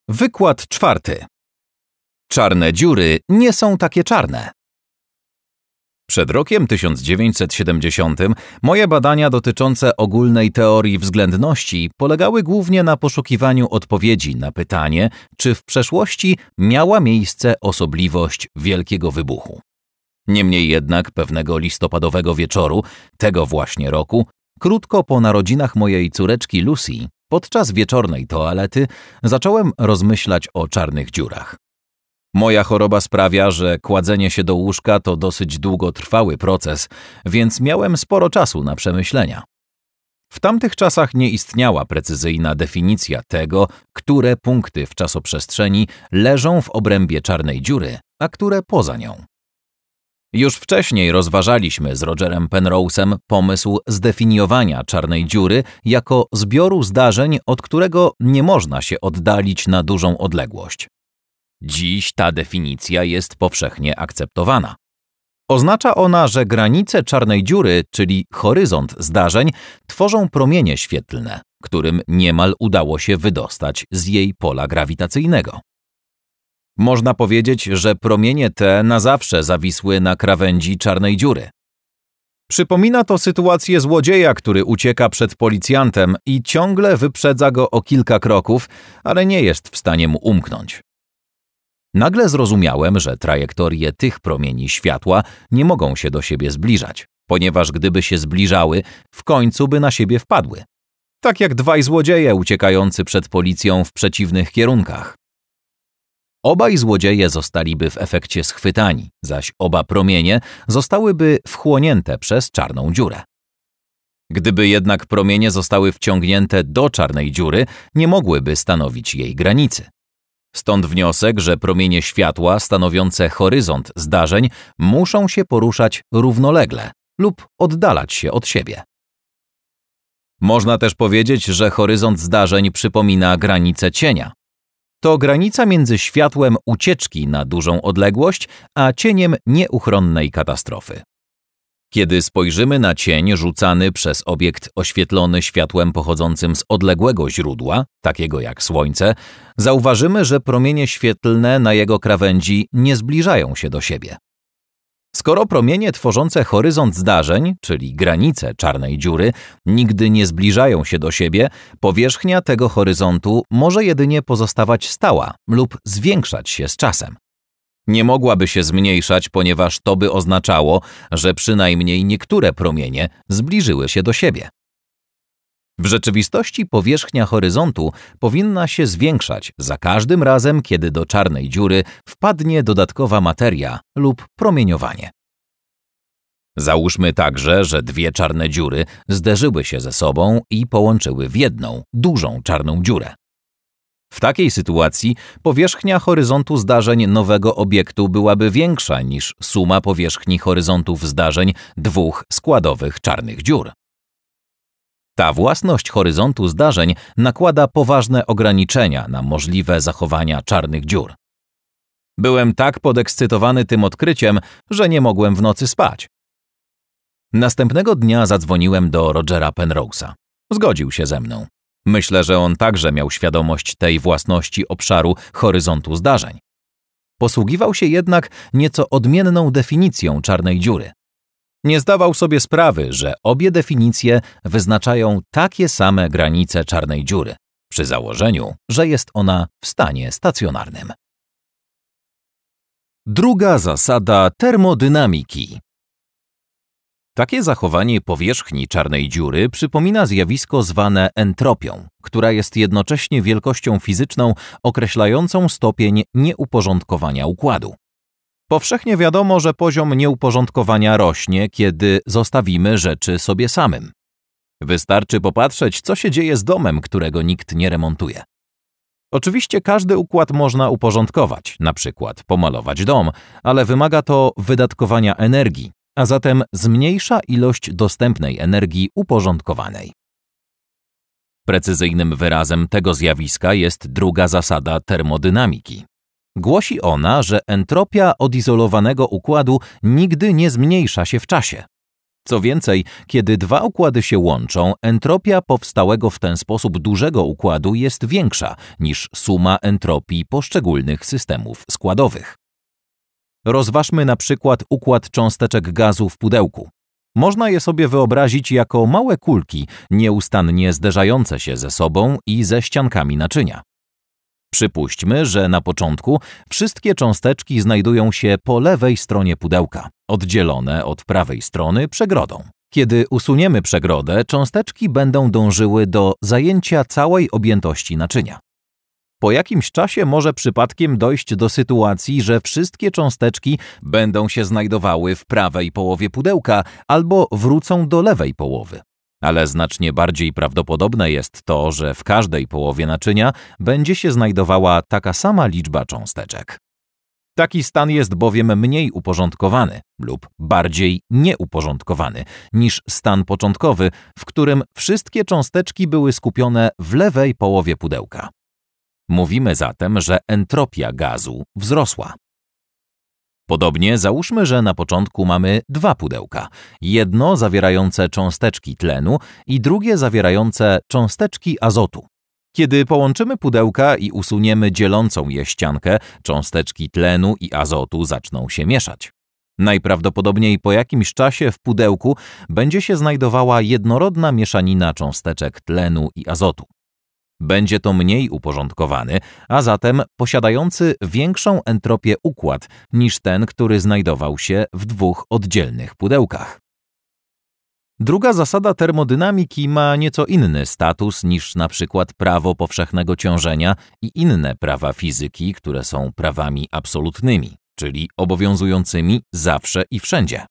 Wykład 4. Czarne dziury nie są takie czarne. Przed rokiem 1970 moje badania dotyczące ogólnej teorii względności polegały głównie na poszukiwaniu odpowiedzi na pytanie, czy w przeszłości miała miejsce osobliwość Wielkiego Wybuchu. Niemniej jednak pewnego listopadowego wieczoru tego właśnie roku, krótko po narodzinach mojej córeczki Lucy, podczas wieczornej toalety zacząłem rozmyślać o czarnych dziurach. Moja choroba sprawia, że kładzenie się do łóżka to dosyć długotrwały proces, więc miałem sporo czasu na przemyślenia. W tamtych czasach nie istniała precyzyjna definicja tego, które punkty w czasoprzestrzeni leżą w obrębie czarnej dziury, a które poza nią. Już wcześniej rozważaliśmy z Rogerem Penrose'em pomysł zdefiniowania czarnej dziury jako zbioru zdarzeń, od którego nie można się oddalić na dużą odległość. Dziś ta definicja jest powszechnie akceptowana. Oznacza ona, że granice czarnej dziury, czyli horyzont zdarzeń, tworzą promienie świetlne, którym niemal udało się wydostać z jej pola grawitacyjnego. Można powiedzieć, że promienie te na zawsze zawisły na krawędzi czarnej dziury. Przypomina to sytuację złodzieja, który ucieka przed policjantem i ciągle wyprzedza go o kilka kroków, ale nie jest w stanie mu umknąć. Nagle zrozumiałem, że trajektorie tych promieni światła nie mogą się do siebie zbliżać, ponieważ gdyby się zbliżały, w końcu by na siebie wpadły. Tak jak dwaj złodzieje uciekający przed policją w przeciwnych kierunkach. Obaj złodzieje zostaliby w efekcie schwytani, zaś oba promienie zostałyby wchłonięte przez czarną dziurę. Gdyby jednak promienie zostały wciągnięte do czarnej dziury, nie mogłyby stanowić jej granicy. Stąd wniosek, że promienie światła stanowiące horyzont zdarzeń muszą się poruszać równolegle lub oddalać się od siebie. Można też powiedzieć, że horyzont zdarzeń przypomina granicę cienia. To granica między światłem ucieczki na dużą odległość, a cieniem nieuchronnej katastrofy. Kiedy spojrzymy na cień rzucany przez obiekt oświetlony światłem pochodzącym z odległego źródła, takiego jak Słońce, zauważymy, że promienie świetlne na jego krawędzi nie zbliżają się do siebie. Skoro promienie tworzące horyzont zdarzeń, czyli granice czarnej dziury, nigdy nie zbliżają się do siebie, powierzchnia tego horyzontu może jedynie pozostawać stała lub zwiększać się z czasem. Nie mogłaby się zmniejszać, ponieważ to by oznaczało, że przynajmniej niektóre promienie zbliżyły się do siebie. W rzeczywistości powierzchnia horyzontu powinna się zwiększać za każdym razem, kiedy do czarnej dziury wpadnie dodatkowa materia lub promieniowanie. Załóżmy także, że dwie czarne dziury zderzyły się ze sobą i połączyły w jedną, dużą czarną dziurę. W takiej sytuacji powierzchnia horyzontu zdarzeń nowego obiektu byłaby większa niż suma powierzchni horyzontów zdarzeń dwóch składowych czarnych dziur. Ta własność horyzontu zdarzeń nakłada poważne ograniczenia na możliwe zachowania czarnych dziur. Byłem tak podekscytowany tym odkryciem, że nie mogłem w nocy spać. Następnego dnia zadzwoniłem do Rogera Penrose'a. Zgodził się ze mną. Myślę, że on także miał świadomość tej własności obszaru horyzontu zdarzeń. Posługiwał się jednak nieco odmienną definicją czarnej dziury. Nie zdawał sobie sprawy, że obie definicje wyznaczają takie same granice czarnej dziury, przy założeniu, że jest ona w stanie stacjonarnym. Druga zasada termodynamiki. Takie zachowanie powierzchni czarnej dziury przypomina zjawisko zwane entropią, która jest jednocześnie wielkością fizyczną określającą stopień nieuporządkowania układu. Powszechnie wiadomo, że poziom nieuporządkowania rośnie, kiedy zostawimy rzeczy sobie samym. Wystarczy popatrzeć, co się dzieje z domem, którego nikt nie remontuje. Oczywiście każdy układ można uporządkować, na przykład pomalować dom, ale wymaga to wydatkowania energii, a zatem zmniejsza ilość dostępnej energii uporządkowanej. Precyzyjnym wyrazem tego zjawiska jest druga zasada termodynamiki. Głosi ona, że entropia odizolowanego układu nigdy nie zmniejsza się w czasie. Co więcej, kiedy dwa układy się łączą, entropia powstałego w ten sposób dużego układu jest większa niż suma entropii poszczególnych systemów składowych. Rozważmy na przykład układ cząsteczek gazu w pudełku. Można je sobie wyobrazić jako małe kulki nieustannie zderzające się ze sobą i ze ściankami naczynia. Przypuśćmy, że na początku wszystkie cząsteczki znajdują się po lewej stronie pudełka, oddzielone od prawej strony przegrodą. Kiedy usuniemy przegrodę, cząsteczki będą dążyły do zajęcia całej objętości naczynia. Po jakimś czasie może przypadkiem dojść do sytuacji, że wszystkie cząsteczki będą się znajdowały w prawej połowie pudełka albo wrócą do lewej połowy. Ale znacznie bardziej prawdopodobne jest to, że w każdej połowie naczynia będzie się znajdowała taka sama liczba cząsteczek. Taki stan jest bowiem mniej uporządkowany lub bardziej nieuporządkowany niż stan początkowy, w którym wszystkie cząsteczki były skupione w lewej połowie pudełka. Mówimy zatem, że entropia gazu wzrosła. Podobnie załóżmy, że na początku mamy dwa pudełka. Jedno zawierające cząsteczki tlenu i drugie zawierające cząsteczki azotu. Kiedy połączymy pudełka i usuniemy dzielącą je ściankę, cząsteczki tlenu i azotu zaczną się mieszać. Najprawdopodobniej po jakimś czasie w pudełku będzie się znajdowała jednorodna mieszanina cząsteczek tlenu i azotu. Będzie to mniej uporządkowany, a zatem posiadający większą entropię układ niż ten, który znajdował się w dwóch oddzielnych pudełkach. Druga zasada termodynamiki ma nieco inny status niż na przykład prawo powszechnego ciążenia i inne prawa fizyki, które są prawami absolutnymi, czyli obowiązującymi zawsze i wszędzie.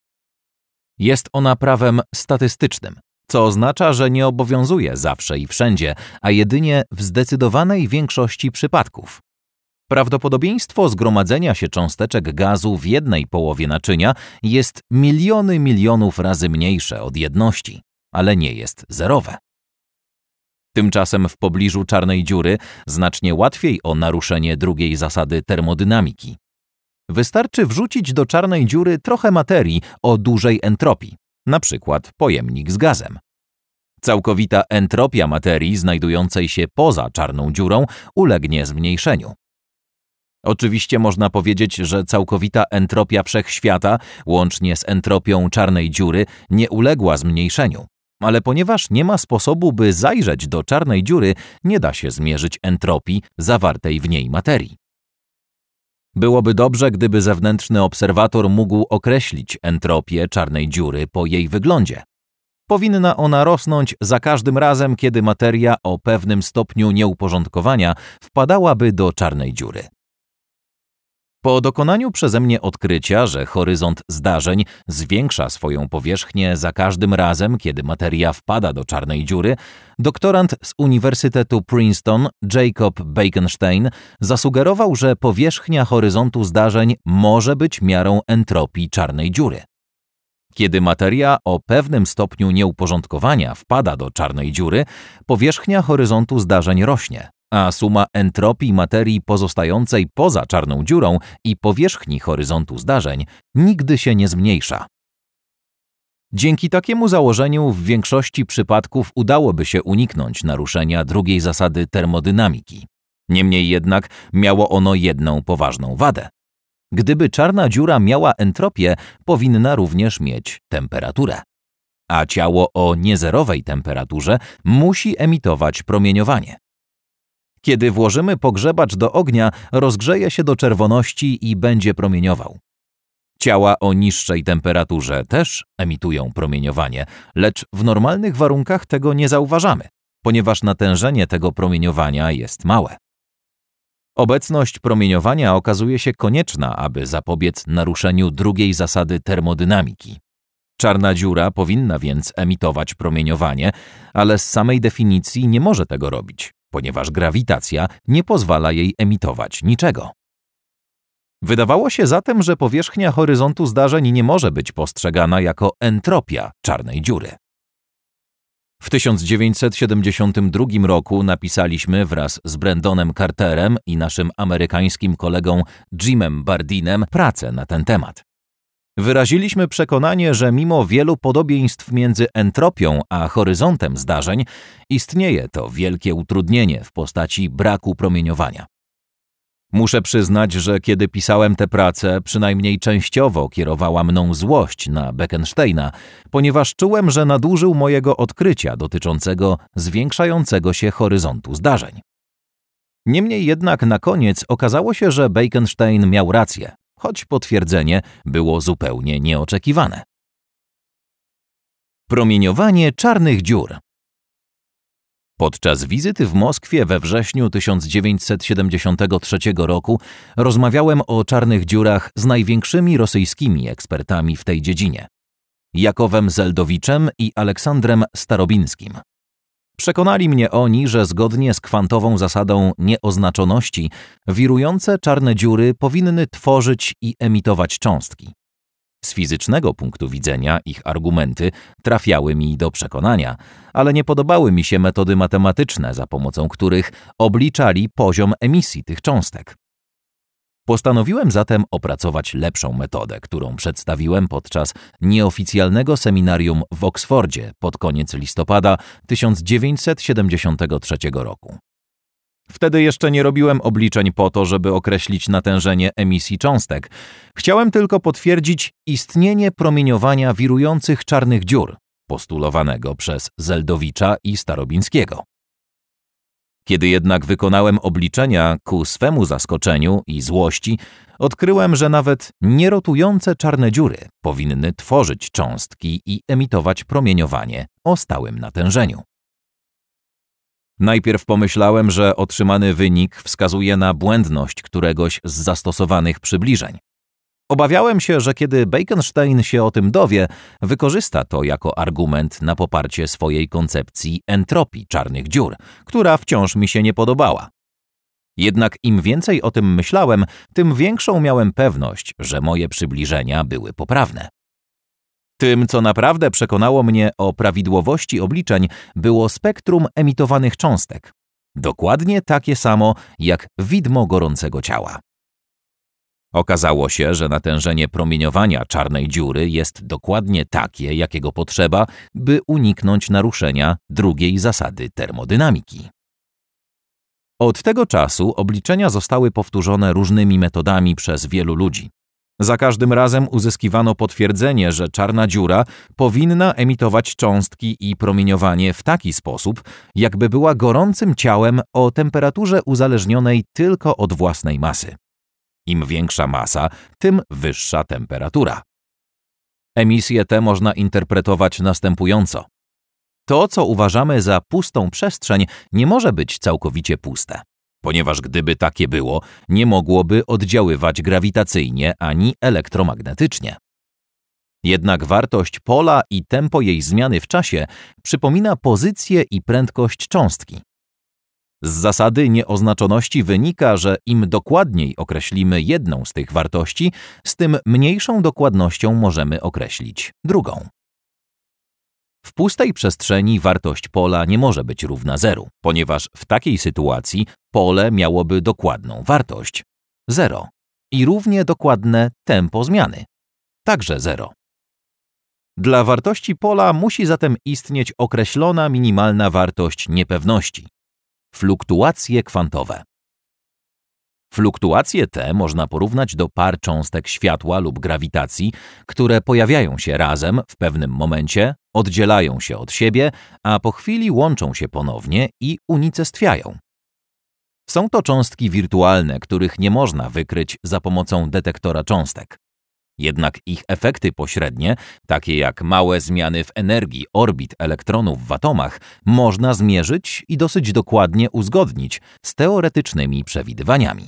Jest ona prawem statystycznym, co oznacza, że nie obowiązuje zawsze i wszędzie, a jedynie w zdecydowanej większości przypadków. Prawdopodobieństwo zgromadzenia się cząsteczek gazu w jednej połowie naczynia jest miliony milionów razy mniejsze od jedności, ale nie jest zerowe. Tymczasem w pobliżu czarnej dziury znacznie łatwiej o naruszenie drugiej zasady termodynamiki. Wystarczy wrzucić do czarnej dziury trochę materii o dużej entropii, na przykład pojemnik z gazem. Całkowita entropia materii znajdującej się poza czarną dziurą ulegnie zmniejszeniu. Oczywiście można powiedzieć, że całkowita entropia wszechświata, łącznie z entropią czarnej dziury, nie uległa zmniejszeniu. Ale ponieważ nie ma sposobu, by zajrzeć do czarnej dziury, nie da się zmierzyć entropii zawartej w niej materii. Byłoby dobrze, gdyby zewnętrzny obserwator mógł określić entropię czarnej dziury po jej wyglądzie. Powinna ona rosnąć za każdym razem, kiedy materia o pewnym stopniu nieuporządkowania wpadałaby do czarnej dziury. Po dokonaniu przeze mnie odkrycia, że horyzont zdarzeń zwiększa swoją powierzchnię za każdym razem, kiedy materia wpada do czarnej dziury, doktorant z Uniwersytetu Princeton Jacob Bekenstein zasugerował, że powierzchnia horyzontu zdarzeń może być miarą entropii czarnej dziury. Kiedy materia o pewnym stopniu nieuporządkowania wpada do czarnej dziury, powierzchnia horyzontu zdarzeń rośnie, a suma entropii materii pozostającej poza czarną dziurą i powierzchni horyzontu zdarzeń nigdy się nie zmniejsza. Dzięki takiemu założeniu w większości przypadków udałoby się uniknąć naruszenia drugiej zasady termodynamiki. Niemniej jednak miało ono jedną poważną wadę. Gdyby czarna dziura miała entropię, powinna również mieć temperaturę. A ciało o niezerowej temperaturze musi emitować promieniowanie. Kiedy włożymy pogrzebacz do ognia, rozgrzeje się do czerwoności i będzie promieniował. Ciała o niższej temperaturze też emitują promieniowanie, lecz w normalnych warunkach tego nie zauważamy, ponieważ natężenie tego promieniowania jest małe. Obecność promieniowania okazuje się konieczna, aby zapobiec naruszeniu drugiej zasady termodynamiki. Czarna dziura powinna więc emitować promieniowanie, ale z samej definicji nie może tego robić, ponieważ grawitacja nie pozwala jej emitować niczego. Wydawało się zatem, że powierzchnia horyzontu zdarzeń nie może być postrzegana jako entropia czarnej dziury. W 1972 roku napisaliśmy wraz z Brandonem Carterem i naszym amerykańskim kolegą Jimem Bardeenem pracę na ten temat. Wyraziliśmy przekonanie, że mimo wielu podobieństw między entropią a horyzontem zdarzeń, istnieje to wielkie utrudnienie w postaci braku promieniowania. Muszę przyznać, że kiedy pisałem tę pracę, przynajmniej częściowo kierowała mną złość na Bekensteina, ponieważ czułem, że nadużył mojego odkrycia dotyczącego zwiększającego się horyzontu zdarzeń. Niemniej jednak na koniec okazało się, że Bekenstein miał rację, choć potwierdzenie było zupełnie nieoczekiwane. Promieniowanie czarnych dziur. Podczas wizyty w Moskwie we wrześniu 1973 roku rozmawiałem o czarnych dziurach z największymi rosyjskimi ekspertami w tej dziedzinie – Jakowem Zeldowiczem i Aleksandrem Starobińskim. Przekonali mnie oni, że zgodnie z kwantową zasadą nieoznaczoności wirujące czarne dziury powinny tworzyć i emitować cząstki. Z fizycznego punktu widzenia ich argumenty trafiały mi do przekonania, ale nie podobały mi się metody matematyczne, za pomocą których obliczali poziom emisji tych cząstek. Postanowiłem zatem opracować lepszą metodę, którą przedstawiłem podczas nieoficjalnego seminarium w Oksfordzie pod koniec listopada 1973 roku. Wtedy jeszcze nie robiłem obliczeń po to, żeby określić natężenie emisji cząstek. Chciałem tylko potwierdzić istnienie promieniowania wirujących czarnych dziur, postulowanego przez Zeldowicza i Starobińskiego. Kiedy jednak wykonałem obliczenia, ku swemu zaskoczeniu i złości, odkryłem, że nawet nierotujące czarne dziury powinny tworzyć cząstki i emitować promieniowanie o stałym natężeniu. Najpierw pomyślałem, że otrzymany wynik wskazuje na błędność któregoś z zastosowanych przybliżeń. Obawiałem się, że kiedy Bekenstein się o tym dowie, wykorzysta to jako argument na poparcie swojej koncepcji entropii czarnych dziur, która wciąż mi się nie podobała. Jednak im więcej o tym myślałem, tym większą miałem pewność, że moje przybliżenia były poprawne. Tym, co naprawdę przekonało mnie o prawidłowości obliczeń, było spektrum emitowanych cząstek. Dokładnie takie samo jak widmo gorącego ciała. Okazało się, że natężenie promieniowania czarnej dziury jest dokładnie takie, jakiego potrzeba, by uniknąć naruszenia drugiej zasady termodynamiki. Od tego czasu obliczenia zostały powtórzone różnymi metodami przez wielu ludzi. Za każdym razem uzyskiwano potwierdzenie, że czarna dziura powinna emitować cząstki i promieniowanie w taki sposób, jakby była gorącym ciałem o temperaturze uzależnionej tylko od własnej masy. Im większa masa, tym wyższa temperatura. Emisje te można interpretować następująco. To, co uważamy za pustą przestrzeń, nie może być całkowicie puste, ponieważ gdyby takie było, nie mogłoby oddziaływać grawitacyjnie ani elektromagnetycznie. Jednak wartość pola i tempo jej zmiany w czasie przypomina pozycję i prędkość cząstki. Z zasady nieoznaczoności wynika, że im dokładniej określimy jedną z tych wartości, z tym mniejszą dokładnością możemy określić drugą. W pustej przestrzeni wartość pola nie może być równa zeru, ponieważ w takiej sytuacji pole miałoby dokładną wartość 0 i równie dokładne tempo zmiany, także 0. Dla wartości pola musi zatem istnieć określona minimalna wartość niepewności – fluktuacje kwantowe. Fluktuacje te można porównać do par cząstek światła lub grawitacji, które pojawiają się razem w pewnym momencie, oddzielają się od siebie, a po chwili łączą się ponownie i unicestwiają. Są to cząstki wirtualne, których nie można wykryć za pomocą detektora cząstek. Jednak ich efekty pośrednie, takie jak małe zmiany w energii orbit elektronów w atomach, można zmierzyć i dosyć dokładnie uzgodnić z teoretycznymi przewidywaniami.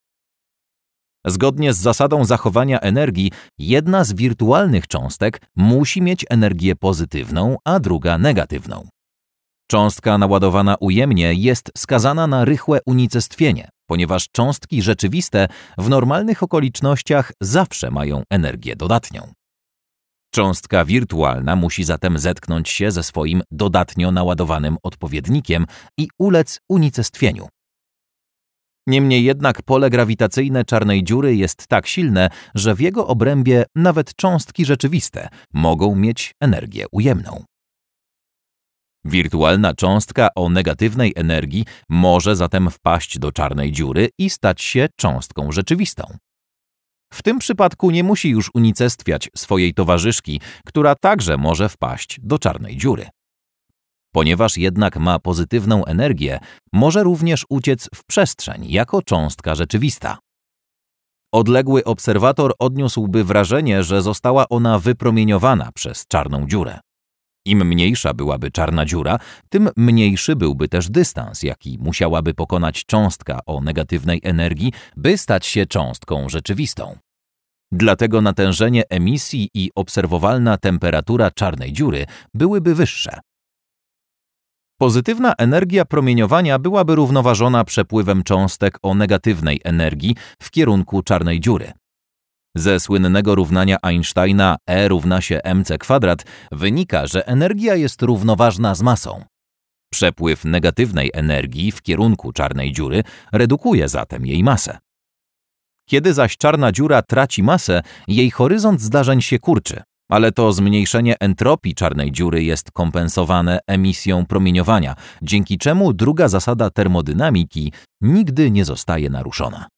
Zgodnie z zasadą zachowania energii, jedna z wirtualnych cząstek musi mieć energię pozytywną, a druga negatywną. Cząstka naładowana ujemnie jest skazana na rychłe unicestwienie, ponieważ cząstki rzeczywiste w normalnych okolicznościach zawsze mają energię dodatnią. Cząstka wirtualna musi zatem zetknąć się ze swoim dodatnio naładowanym odpowiednikiem i ulec unicestwieniu. Niemniej jednak pole grawitacyjne czarnej dziury jest tak silne, że w jego obrębie nawet cząstki rzeczywiste mogą mieć energię ujemną. Wirtualna cząstka o negatywnej energii może zatem wpaść do czarnej dziury i stać się cząstką rzeczywistą. W tym przypadku nie musi już unicestwiać swojej towarzyszki, która także może wpaść do czarnej dziury. Ponieważ jednak ma pozytywną energię, może również uciec w przestrzeń jako cząstka rzeczywista. Odległy obserwator odniósłby wrażenie, że została ona wypromieniowana przez czarną dziurę. Im mniejsza byłaby czarna dziura, tym mniejszy byłby też dystans, jaki musiałaby pokonać cząstka o negatywnej energii, by stać się cząstką rzeczywistą. Dlatego natężenie emisji i obserwowalna temperatura czarnej dziury byłyby wyższe. Pozytywna energia promieniowania byłaby równoważona przepływem cząstek o negatywnej energii w kierunku czarnej dziury. Ze słynnego równania Einsteina E równa się mc² wynika, że energia jest równoważna z masą. Przepływ negatywnej energii w kierunku czarnej dziury redukuje zatem jej masę. Kiedy zaś czarna dziura traci masę, jej horyzont zdarzeń się kurczy, ale to zmniejszenie entropii czarnej dziury jest kompensowane emisją promieniowania, dzięki czemu druga zasada termodynamiki nigdy nie zostaje naruszona.